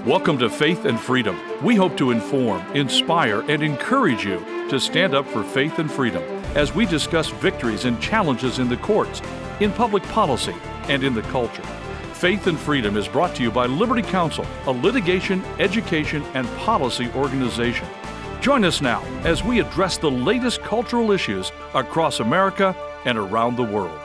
Welcome to Faith and Freedom. We hope to inform, inspire, and encourage you to stand up for faith and freedom as we discuss victories and challenges in the courts, in public policy, and in the culture. Faith and Freedom is brought to you by Liberty Counsel, a litigation, education, and policy organization. Join us now as we address the latest cultural issues across America and around the world.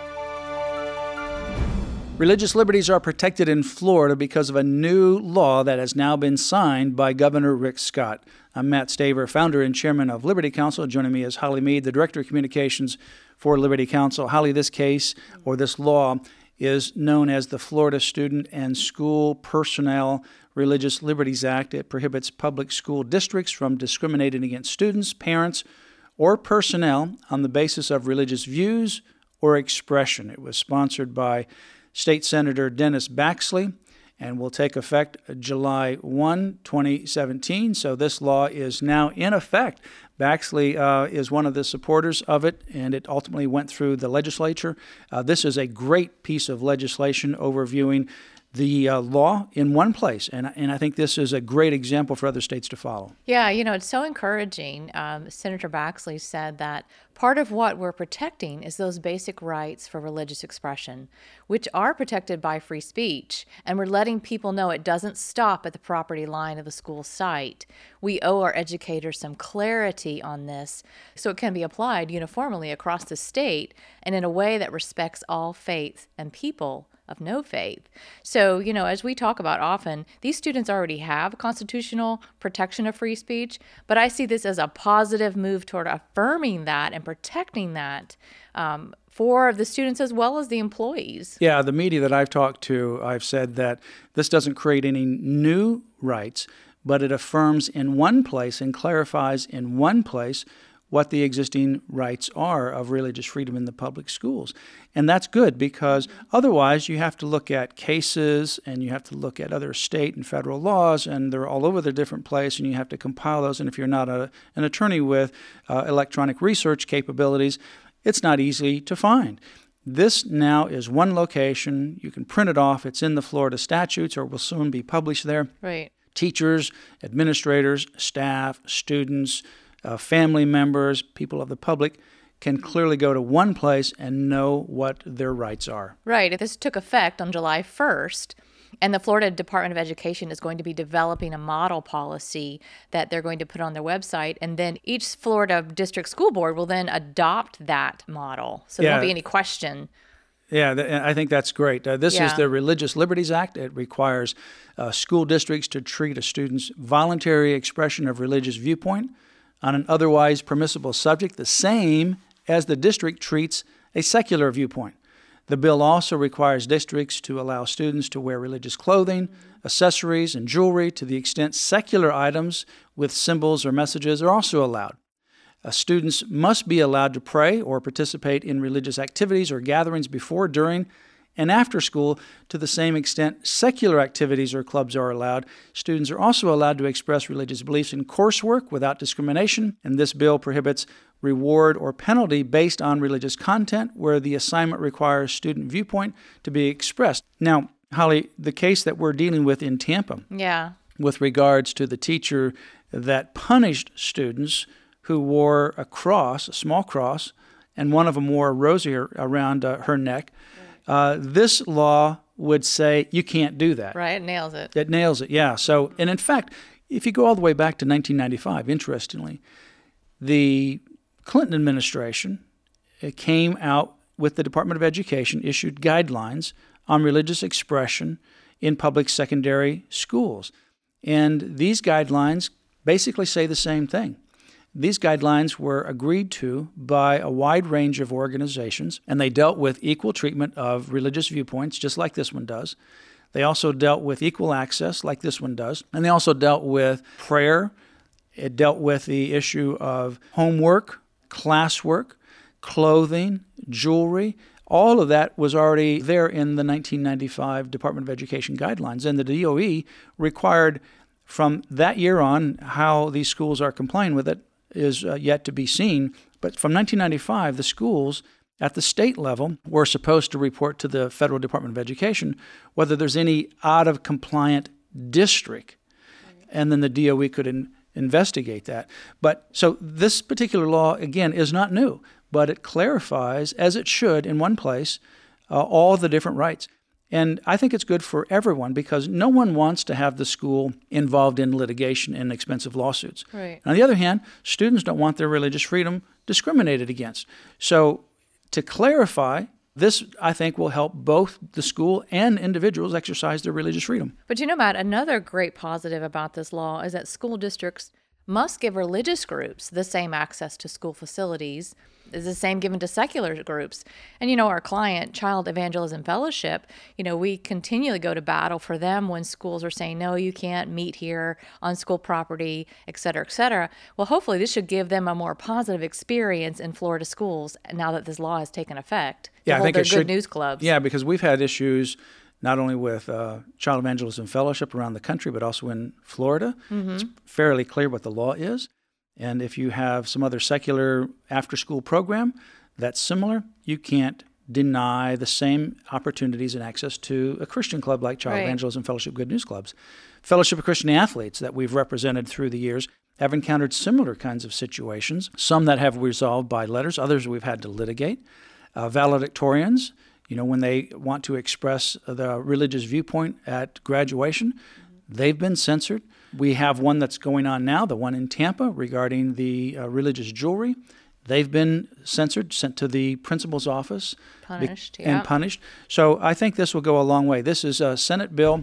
Religious liberties are protected in Florida because of a new law that has now been signed by Governor Rick Scott. I'm Matt Staver, founder and chairman of Liberty Counsel. Joining me is Holly Mead, the director of communications for Liberty Counsel. Holly, this case or this law is known as the Florida Student and School Personnel Religious Liberties Act. It prohibits public school districts from discriminating against students, parents, or personnel on the basis of religious views or expression. It was sponsored by State Senator Dennis Baxley and will take effect July 1, 2017. So this law is now in effect. Baxley is one of the supporters of it, and it ultimately went through the legislature. This is a great piece of legislation overviewing the law in one place, and I think this is a great example for other states to follow. Yeah, it's so encouraging. Senator Baxley said that part of what we're protecting is those basic rights for religious expression, which are protected by free speech, and we're letting people know it doesn't stop at the property line of the school site. We owe our educators some clarity on this so it can be applied uniformly across the state and in a way that respects all faiths and people of no faith. So, as we talk about often, these students already have constitutional protection of free speech, but I see this as a positive move toward affirming that and protecting that for the students as well as the employees. Yeah, the media that I've talked to, I've said that this doesn't create any new rights, but it affirms in one place and clarifies in one place what the existing rights are of religious freedom in the public schools. And that's good because otherwise you have to look at cases and you have to look at other state and federal laws, and they're all over the different place, and you have to compile those. And if you're not an attorney with electronic research capabilities, it's not easy to find. This now is one location. You can print it off. It's in the Florida statutes or will soon be published there. Right. Teachers, administrators, staff, students, family members, people of the public can clearly go to one place and know what their rights are. Right. This took effect on July 1st, and the Florida Department of Education is going to be developing a model policy that they're going to put on their website, and then each Florida district school board will then adopt that model. So there won't be any question. Yeah, I think that's great. This is the Religious Liberties Act. It requires school districts to treat a student's voluntary expression of religious viewpoint on an otherwise permissible subject the same as the district treats a secular viewpoint. The bill also requires districts to allow students to wear religious clothing, accessories, and jewelry to the extent secular items with symbols or messages are also allowed. Students must be allowed to pray or participate in religious activities or gatherings before, during, and after school to the same extent secular activities or clubs are allowed. Students are also allowed to express religious beliefs in coursework without discrimination, and this bill prohibits reward or penalty based on religious content where the assignment requires student viewpoint to be expressed. Now, Holly, the case that we're dealing with in Tampa with regards to the teacher that punished students who wore a cross, a small cross, and one of them wore a rosary around her neck, this law would say you can't do that. Right, it nails it. It nails it, yeah. So, and in fact, if you go all the way back to 1995, interestingly, the Clinton administration came out with the Department of Education, issued guidelines on religious expression in public secondary schools. And these guidelines basically say the same thing. These guidelines were agreed to by a wide range of organizations, and they dealt with equal treatment of religious viewpoints, just like this one does. They also dealt with equal access, like this one does. And they also dealt with prayer. It dealt with the issue of homework, classwork, clothing, jewelry. All of that was already there in the 1995 Department of Education guidelines. And the DOE required from that year on, how these schools are complying with it is yet to be seen. But from 1995, the schools at the state level were supposed to report to the Federal Department of Education whether there's any out-of-compliant district and then the DOE could investigate that. But so this particular law, again, is not new, but it clarifies, as it should in one place, all the different rights. And I think it's good for everyone because no one wants to have the school involved in litigation and expensive lawsuits. Right. On the other hand, students don't want their religious freedom discriminated against. So to clarify, this, I think, will help both the school and individuals exercise their religious freedom. But Matt, another great positive about this law is that school districts must give religious groups the same access to school facilities is the same given to secular groups. And, our client, Child Evangelism Fellowship, we continually go to battle for them when schools are saying, no, you can't meet here on school property, et cetera, et cetera. Well, hopefully this should give them a more positive experience in Florida schools now that this law has taken effect. Yeah, I think it should. Good news clubs. Yeah, because we've had issues not only with Child Evangelism Fellowship around the country, but also in Florida. Mm-hmm. It's fairly clear what the law is. And if you have some other secular after-school program that's similar, you can't deny the same opportunities and access to a Christian club like Child Evangelism Fellowship Good News Clubs. Fellowship of Christian Athletes that we've represented through the years have encountered similar kinds of situations, some that have resolved by letters, others we've had to litigate. Valedictorians, when they want to express the religious viewpoint at graduation, they've been censored. We have one that's going on now, the one in Tampa, regarding the religious jewelry. They've been censored, sent to the principal's office. And punished. So I think this will go a long way. This is Senate Bill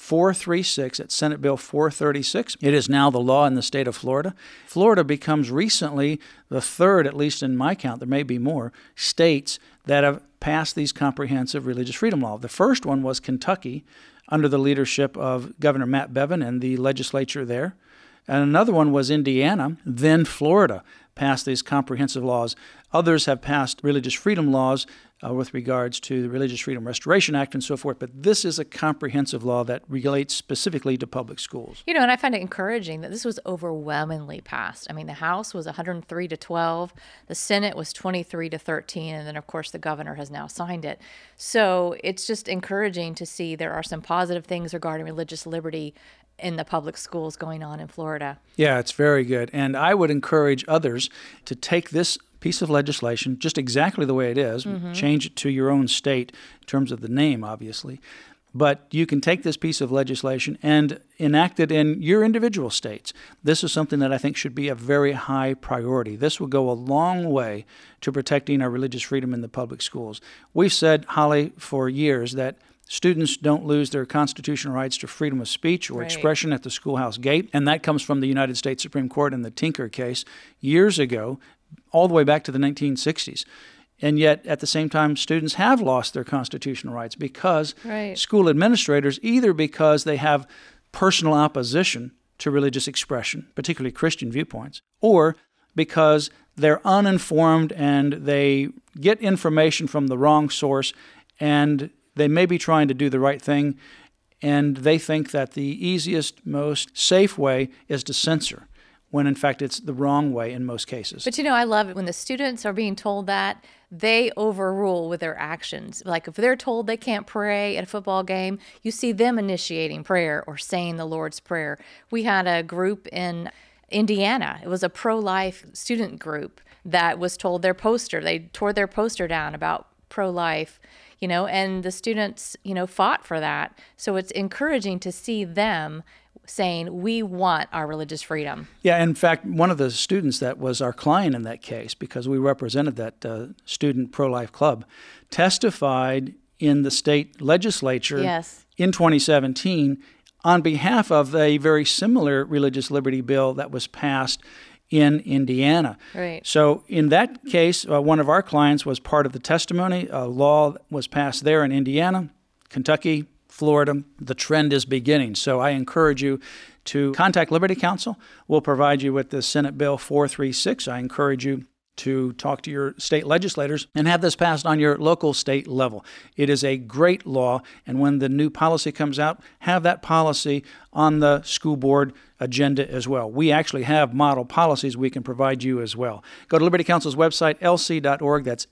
436. It's Senate Bill 436. It is now the law in the state of Florida. Florida becomes recently the third, at least in my count, there may be more, states that have passed these comprehensive religious freedom laws. The first one was Kentucky, under the leadership of Governor Matt Bevin and the legislature there. And another one was Indiana, then Florida passed these comprehensive laws. Others have passed religious freedom laws with regards to the Religious Freedom Restoration Act and so forth, but this is a comprehensive law that relates specifically to public schools. And I find it encouraging that this was overwhelmingly passed. I mean, the House was 103-12, the Senate was 23-13, and then, of course, the governor has now signed it. So it's just encouraging to see there are some positive things regarding religious liberty in the public schools going on in Florida. Yeah, it's very good. And I would encourage others to take this piece of legislation just exactly the way it is, change it to your own state in terms of the name, obviously. But you can take this piece of legislation and enact it in your individual states. This is something that I think should be a very high priority. This will go a long way to protecting our religious freedom in the public schools. We've said, Holly, for years that students don't lose their constitutional rights to freedom of speech or expression at the schoolhouse gate, and that comes from the United States Supreme Court in the Tinker case years ago, all the way back to the 1960s. And yet, at the same time, students have lost their constitutional rights because school administrators, either because they have personal opposition to religious expression, particularly Christian viewpoints, or because they're uninformed and they get information from the wrong source and they may be trying to do the right thing, and they think that the easiest, most safe way is to censor, when in fact it's the wrong way in most cases. But I love it when the students are being told that, they overrule with their actions. Like if they're told they can't pray at a football game, you see them initiating prayer or saying the Lord's Prayer. We had a group in Indiana. It was a pro-life student group that was told they tore their poster down about pro-life, and the students, fought for that. So it's encouraging to see them saying, we want our religious freedom. Yeah, in fact, one of the students that was our client in that case, because we represented that student pro-life club, testified in the state legislature in 2017 on behalf of a very similar religious liberty bill that was passed in Indiana. Right. So in that case, one of our clients was part of the testimony. A law was passed there in Indiana, Kentucky, Florida. The trend is beginning. So I encourage you to contact Liberty Counsel. We'll provide you with the Senate Bill 436. I encourage you to talk to your state legislators and have this passed on your local state level. It is a great law, and when the new policy comes out, have that policy on the school board agenda as well. We actually have model policies we can provide you as well. Go to Liberty Counsel's website, lc.org. That's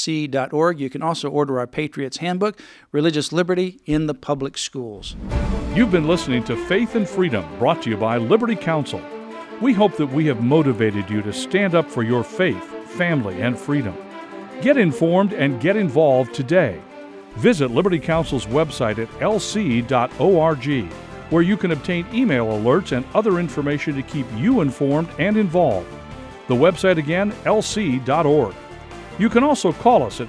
lc.org. You can also order our Patriots Handbook, Religious Liberty in the Public Schools. You've been listening to Faith and Freedom, brought to you by Liberty Counsel. We hope that we have motivated you to stand up for your faith, family, and freedom. Get informed and get involved today. Visit Liberty Counsel's website at lc.org, where you can obtain email alerts and other information to keep you informed and involved. The website again, lc.org. You can also call us at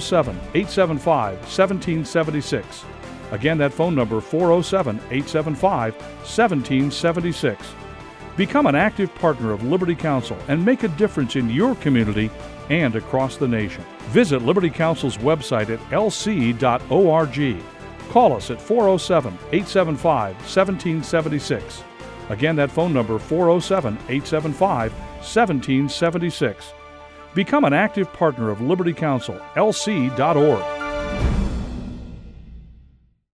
407-875-1776. Again, that phone number, 407-875-1776. Become an active partner of Liberty Counsel and make a difference in your community and across the nation. Visit Liberty Counsel's website at lc.org. Call us at 407-875-1776. Again, that phone number, 407-875-1776. Become an active partner of Liberty Counsel, lc.org.